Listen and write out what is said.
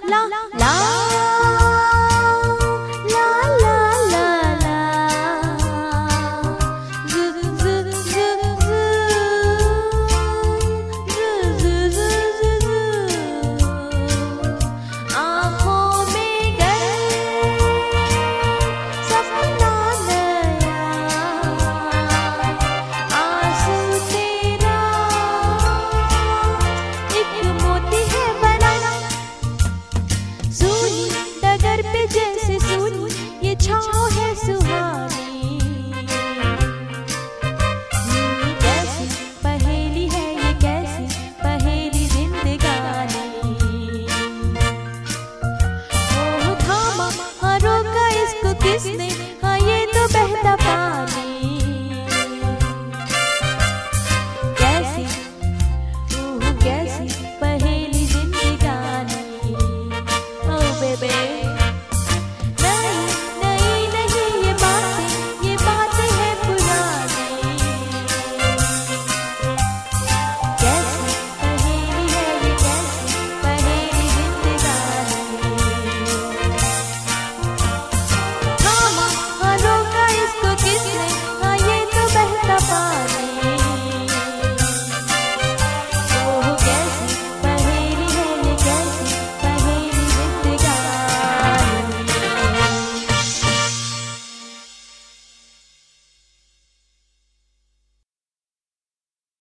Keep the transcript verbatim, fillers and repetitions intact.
ला ला ला ला ला ला ज ज ज ज ज ज आँखों में गए सपना नया आंसू तेरा एक मोती है बना सुनी डगर पे जैसे सुनी ये छाँव है सुहानी कैसी पहेली है ये कैसी पहेली जिंदगानी ओह थामा हाँ रोका इसको किसने